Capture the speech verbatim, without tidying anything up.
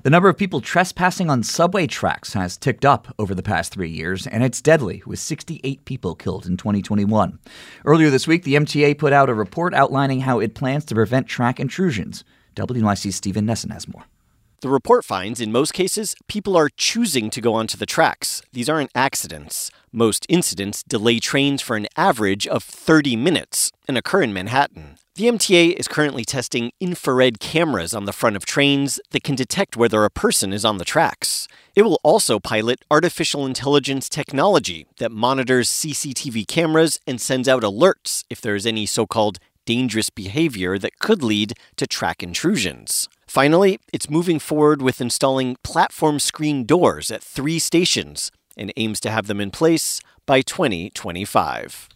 The number of people trespassing on subway tracks has ticked up over the past three years, and it's deadly, with sixty-eight people killed in twenty twenty-one. Earlier this week, the M T A put out a report outlining how it plans to prevent track intrusions. W N Y C's Stephen Nesson has more. The report finds, in most cases, people are choosing to go onto the tracks. These aren't accidents. Most incidents delay trains for an average of thirty minutes and occur in Manhattan. The M T A is currently testing infrared cameras on the front of trains that can detect whether a person is on the tracks. It will also pilot artificial intelligence technology that monitors C C T V cameras and sends out alerts if there is any so-called dangerous behavior that could lead to track intrusions. Finally, it's moving forward with installing platform screen doors at three stations and aims to have them in place by twenty twenty-five.